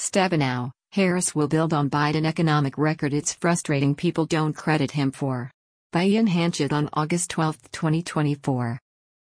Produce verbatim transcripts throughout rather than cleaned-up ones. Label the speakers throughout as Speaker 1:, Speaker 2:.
Speaker 1: Stabenow, Harris will build on Biden economic record it's frustrating people don't credit him for. By Ian Hanchett on August twelfth, twenty twenty-four.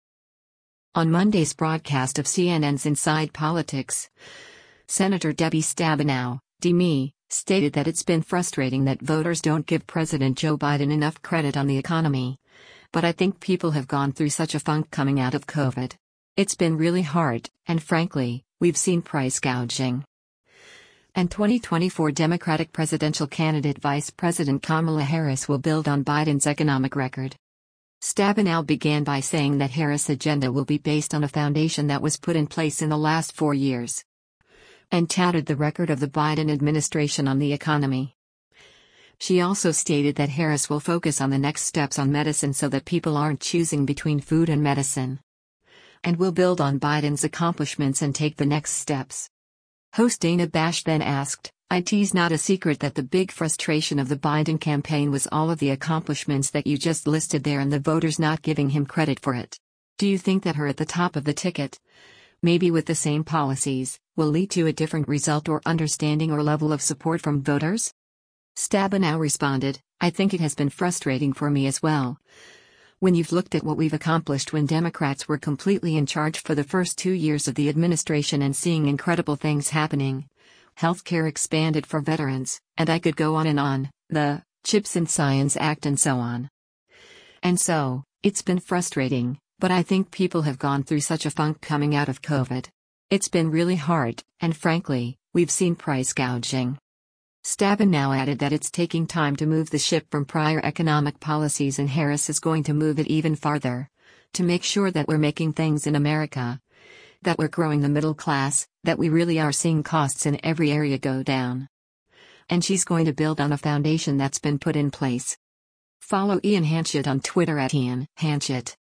Speaker 1: On Monday's broadcast of C N N's Inside Politics, Senator Debbie Stabenow, D M E, stated that it's been frustrating that voters don't give President Joe Biden enough credit on the economy. But I think people have gone through such a funk coming out of COVID. It's been really hard, and frankly, we've seen price gouging. And twenty twenty-four Democratic presidential candidate Vice President Kamala Harris will build on Biden's economic record. Stabenow began by saying that Harris' agenda will be based on a foundation that was put in place in the last four years. And touted the record of the Biden administration on the economy. She also stated that Harris will focus on the next steps on medicine so that people aren't choosing between food and medicine. And will build on Biden's accomplishments and take the next steps. Host Dana Bash then asked, "It's not a secret that the big frustration of the Biden campaign was all of the accomplishments that you just listed there and the voters not giving him credit for it. Do you think that her at the top of the ticket, maybe with the same policies, will lead to a different result or understanding or level of support from voters?" Stabenow responded, "I think it has been frustrating for me as well. When you've looked at what we've accomplished when Democrats were completely in charge for the first two years of the administration and seeing incredible things happening. Healthcare expanded for veterans, and I could go on and on, the CHIPS and Science Act and so on. And so, it's been frustrating, but I think people have gone through such a funk coming out of COVID. It's been really hard, and frankly, we've seen price gouging." Stabenow added that it's taking time to move the ship from prior economic policies and Harris is going to move it even farther. To make sure that we're making things in America. That we're growing the middle class, that we really are seeing costs in every area go down. And she's going to build on a foundation that's been put in place. Follow Ian Hanchett on Twitter at Ian Hanchett.